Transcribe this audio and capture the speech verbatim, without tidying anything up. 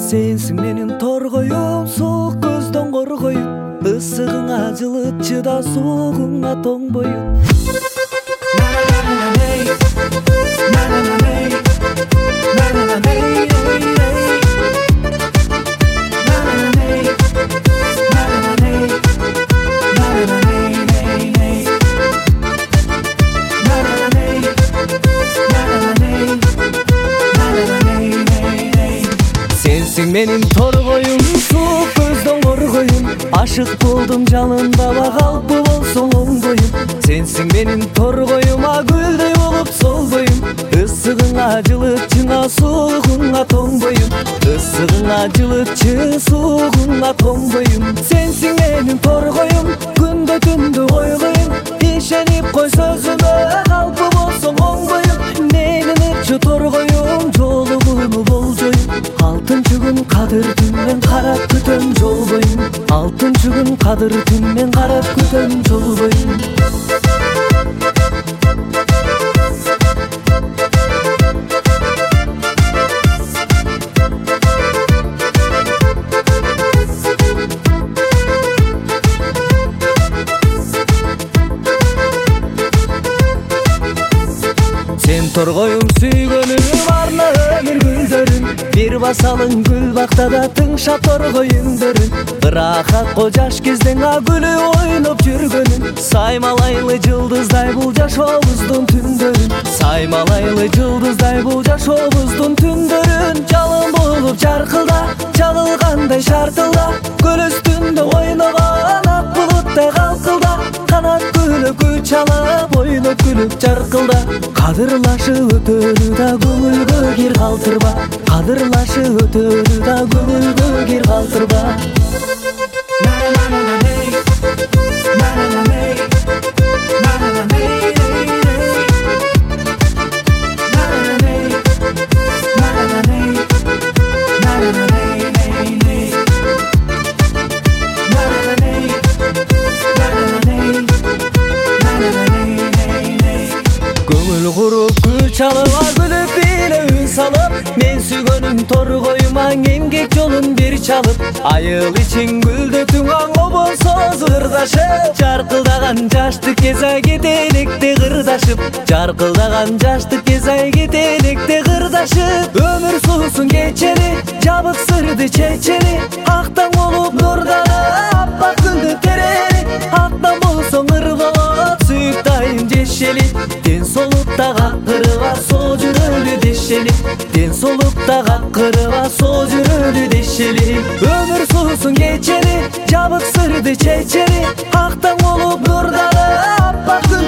Сенсиң менин торгоюм, суук көздөн коргоюм, ысыгыңа жылыт чыда, суугуңа тоңбоюм. Сенсиң менин торгоюм, суук көздөн коргоюм, ашык болдум жалындап, калпы болсоң оңдоюм. Сенсиң менин торгоюма, гүлдөй болуп солбоюм, ысыгыңа жылытчыңа, суугуңа тоңбоюм. Ысыгыңа жылытчы, суугуңа тоңбоюм. Сенсиң менин торгоюм, күндө түндү ойлоюм, ишенип кой сөзүмө, калпы болсоң оңдоюм. Менин ыччы торгоюм, жолугуну болжоюм. Алтынчы күн кадыр түнмен карап күтөм жол боюн. Алтынчы күн кадыр түнмен карап күтөм жол боюн. Сен торгоюм сүйгөнүм, арна өмүр гүлдөрүн, бир басалың гүл бактада тыңшап торгоюм дөрүн. Ырахат ко жаш кезден гүлүп ойноп жүргөнүн, саймалайлы жылдыздай бул жашообуздун түндөрүн. Саймалайлы жылдыздай бул жашообуздун түндөрүн. Жалын болуп жаркылда, чагылгандай шартылда, көл үстүндө ойногон ак булуттай калкылда, канат күлүп күч алып ойноп күлүп жаркылда. Кадырлашып өтөлү да көңүлгө кир калтырба, кадырлашып өтөлү да көңүлгө кир калтырба. Көңүл куруп күч алып, күлүп бийле үн салып, мен сүйгөнүм торгоюма эмгек жолун бир чалып. Айыл ичин гүлдөтүң аңо болсо зырдашып, жаркылдаган жаштык кез ай кетенекте кырдашып. Жаркылдаган жаштык кез ай кетенекте кырдашып. Өмүр суусун кечели, жабык сырды чечели, актан болуп нурданып, аппак гүлдү терели. Аттан болсоң ыр болот, сүйүк дайым жешели. Ден солукта каккырыба, сол жүрөлү дешели. Ден солукта каккырыба, сол жүрөлү дешели. Өмүр суусун кечели, жабык сырды чечели, актан болуп нурданып, аппак